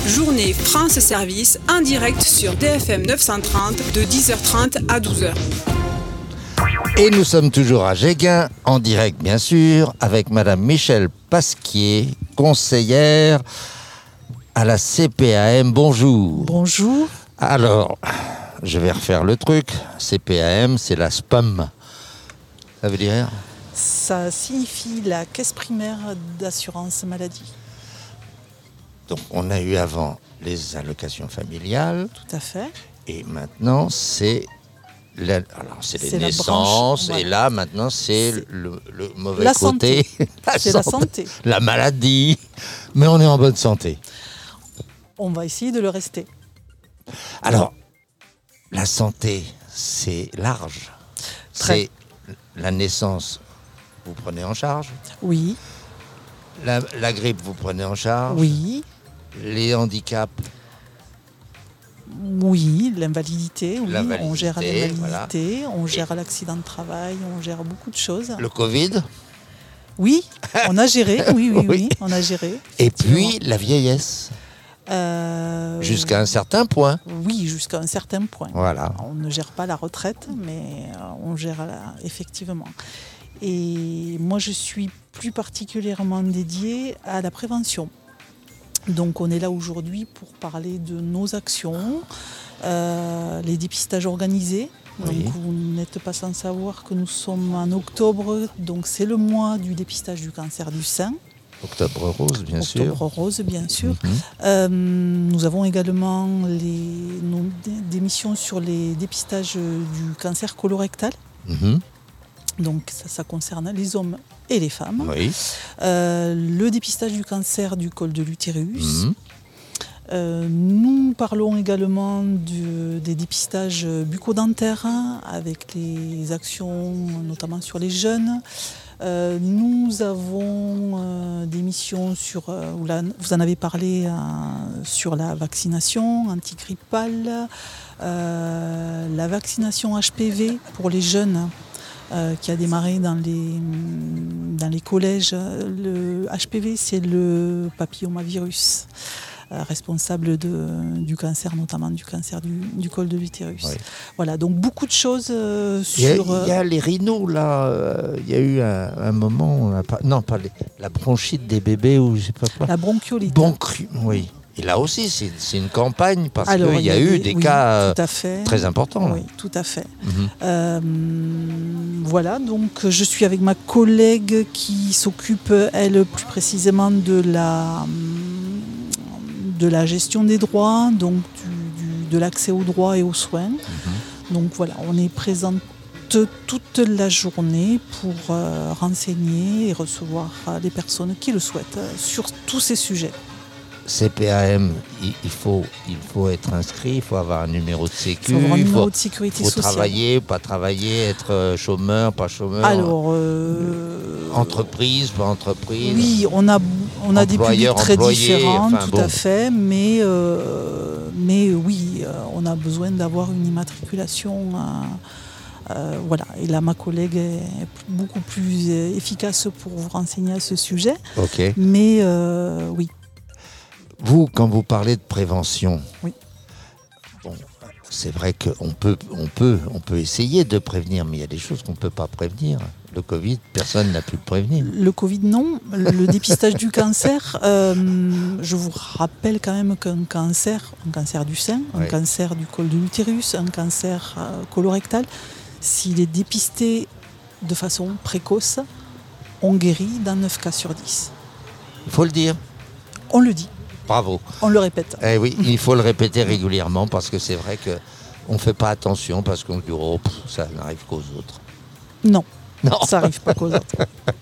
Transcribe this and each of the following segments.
Journée France Service en direct sur DFM 930 de 10h30 à 12h. Et nous sommes toujours à Jéguin, en direct bien sûr, avec Madame Michèle Pasquier, conseillère à la CPAM. Bonjour. Bonjour. Alors, je vais refaire le truc. CPAM, c'est la SPAM. Ça veut dire ? Ça signifie la caisse primaire d'assurance maladie. Donc, on a eu avant les allocations familiales. Tout à fait. Et maintenant, c'est les naissances. Branche, et là, maintenant, c'est le mauvais la côté. Santé. C'est la santé. La maladie. Mais on est en bonne santé. On va essayer de le rester. Alors, la santé, c'est large. C'est la naissance, vous prenez en charge. Oui. La grippe, vous prenez en charge. Oui. Les handicaps. Oui, l'invalidité, oui. On gère l'invalidité, voilà. on gère l'accident de travail, on gère beaucoup de choses. Le Covid. Oui, on a géré, oui, on a géré. Et puis la vieillesse. Jusqu'à un certain point. Oui, jusqu'à un certain point. Voilà. On ne gère pas la retraite, mais on gère effectivement. Et moi, je suis plus particulièrement dédiée à la prévention. Donc, on est là aujourd'hui pour parler de nos actions, les dépistages organisés. Oui. Donc, vous n'êtes pas sans savoir que nous sommes en octobre, donc c'est le mois du dépistage du cancer du sein. Octobre rose, bien sûr. Octobre rose, bien sûr. Mm-hmm. Nous avons également des missions sur les dépistages du cancer colorectal. Mm-hmm. Donc ça concerne les hommes et les femmes. Oui. Le dépistage du cancer du col de l'utérus. Mm-hmm. Nous parlons également des dépistages bucco-dentaires avec les actions notamment sur les jeunes. Nous avons des missions sur, vous en avez parlé, sur la vaccination antigrippale, la vaccination HPV pour les jeunes qui a démarré dans les collèges. Le HPV, c'est le papillomavirus. Responsable du cancer, notamment du cancer du col de l'utérus. Oui. Voilà, donc beaucoup de choses sur... Il y a les rhinos, là. Il y a eu un moment... la bronchite des bébés, ou je sais pas quoi. La bronchiolite. Oui. Et là aussi, c'est une campagne, parce qu'il y a eu des cas très importants. Oui, tout à fait. Mm-hmm. Voilà, donc je suis avec ma collègue qui s'occupe, elle, plus précisément de la gestion des droits, donc de l'accès aux droits et aux soins. Mm-hmm. Donc voilà, on est présente toute la journée pour renseigner et recevoir les personnes qui le souhaitent sur tous ces sujets. CPAM, il faut être inscrit, il faut avoir un numéro de sécu, il faut avoir un numéro de sécurité sociale. Travailler, pas travailler, être chômeur, pas chômeur. Alors, entreprise, pas entreprise. Oui, on a des publics très différents, tout à fait, mais oui, on a besoin d'avoir une immatriculation. Voilà, et là ma collègue est beaucoup plus efficace pour vous renseigner à ce sujet. Ok. Mais oui. Vous, quand vous parlez de prévention, oui. Bon, c'est vrai qu'on peut essayer de prévenir, mais il y a des choses qu'on ne peut pas prévenir. Le Covid, personne n'a pu le prévenir. Le Covid, non. Le dépistage du cancer, je vous rappelle quand même qu'un cancer du sein, un cancer du col de l'utérus, un cancer colorectal, s'il est dépisté de façon précoce, on guérit dans 9 cas sur 10. Il faut le dire. On le dit. Bravo. On le répète. Eh oui, il faut le répéter régulièrement parce que c'est vrai qu'on ne fait pas attention parce qu'on dit ça n'arrive qu'aux autres. Non. Ça n'arrive pas qu'aux autres.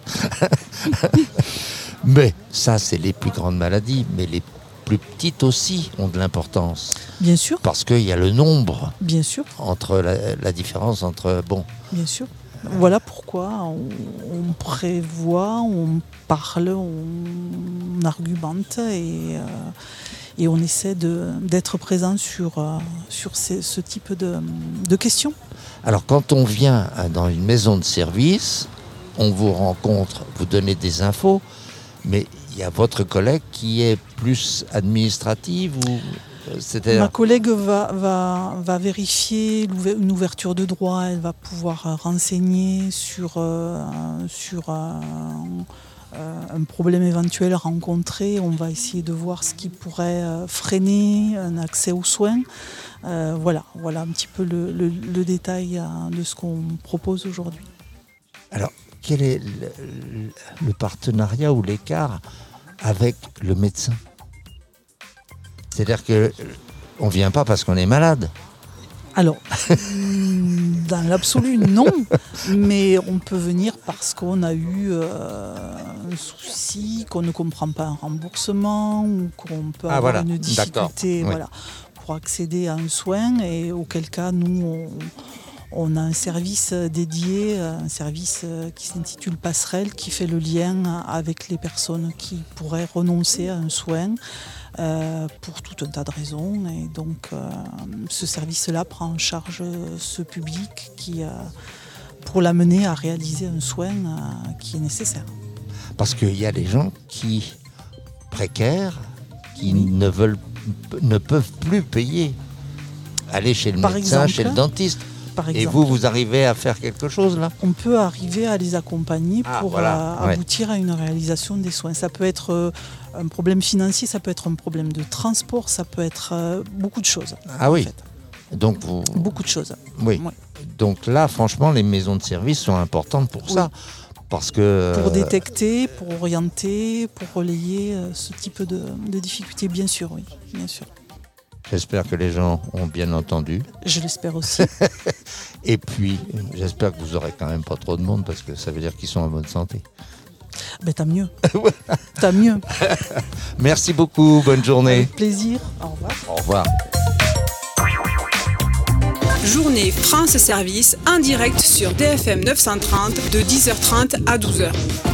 Mais ça, c'est les plus grandes maladies, mais les plus petites aussi ont de l'importance. Bien sûr. Parce qu'il y a le nombre. Bien sûr. Entre la différence entre... Bien sûr. Voilà pourquoi on prévoit, on parle, on argumente et on essaie d'être présent sur ce type de questions. Alors quand on vient dans une maison de service, on vous rencontre, vous donnez des infos, mais il y a votre collègue qui est plus administrative ou Ma collègue va vérifier une ouverture de droit, elle va pouvoir renseigner sur un problème éventuel rencontré. On va essayer de voir ce qui pourrait freiner un accès aux soins. Voilà un petit peu le détail de ce qu'on propose aujourd'hui. Alors, quel est le partenariat ou l'écart avec le médecin ? C'est-à-dire qu'on ne vient pas parce qu'on est malade. Alors, dans l'absolu, non. Mais on peut venir parce qu'on a eu un souci, qu'on ne comprend pas un remboursement ou qu'on peut avoir une difficulté pour accéder à un soin. Et auquel cas, nous, on a un service dédié, un service qui s'intitule Passerelle, qui fait le lien avec les personnes qui pourraient renoncer à un soin. Pour tout un tas de raisons, et donc ce service-là prend en charge ce public pour l'amener à réaliser un soin qui est nécessaire. Parce qu'il y a des gens précaires qui ne peuvent plus payer, aller chez le médecin, chez le dentiste. Et vous arrivez à faire quelque chose là ? On peut arriver à les accompagner pour aboutir à une réalisation des soins. Ça peut être un problème financier, ça peut être un problème de transport, ça peut être beaucoup de choses. Ah oui. Donc beaucoup de choses. Oui. Donc là, franchement, les maisons de service sont importantes pour ça. Parce que pour détecter, pour orienter, pour relayer ce type de difficultés, bien sûr, oui, bien sûr. J'espère que les gens ont bien entendu. Je l'espère aussi. Et puis, j'espère que vous aurez quand même pas trop de monde parce que ça veut dire qu'ils sont en bonne santé. Ben, tant mieux. Tant mieux. Merci beaucoup. Bonne journée. Avec plaisir. Au revoir. Au revoir. Journée France Service en direct sur DFM 930 de 10h30 à 12h.